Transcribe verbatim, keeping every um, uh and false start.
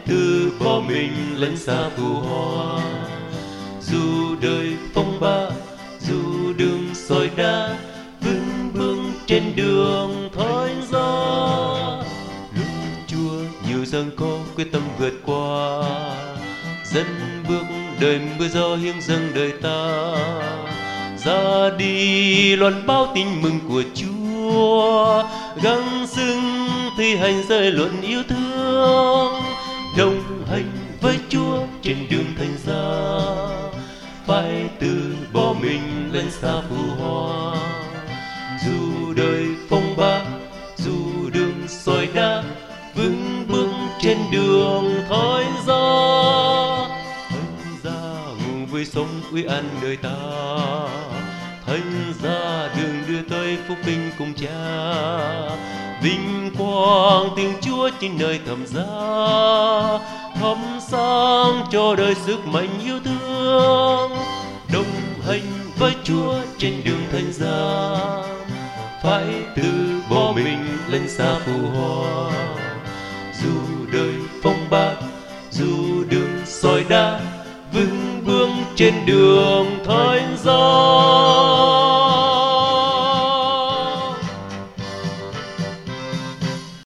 từ bỏ mình lên xa phù hoa. Dù đời phong ba, dù đường sỏi đá, vững bước trên đường thoi gió. Lúc Chúa nhiều gian khó quyết tâm vượt qua, dẫn bước đời mưa gió hiến dâng đời ta. Ra đi loan báo tin mừng của Chúa, gắng sức thi hành rơi luận yêu thương, đồng hành với Chúa trên đường thành giá. Phải từ bỏ mình lên xa phù hoa. Dù đời phong ba, dù đường sỏi đá, vững bước trên đường thoi gió. Thành ra ngủ với sống uy an đời ta, thành ra đường đưa tới phúc vinh cùng Cha. Vinh quang tiếng Chúa trên nơi thầm giá, thắp sáng cho đời sức mạnh yêu thương, đồng hành với Chúa trên đường thành giá. Phải từ bỏ mình lên xa phù hoa. Dù đời phong ba, dù đường sỏi đá, vững bước trên đường thoi gió.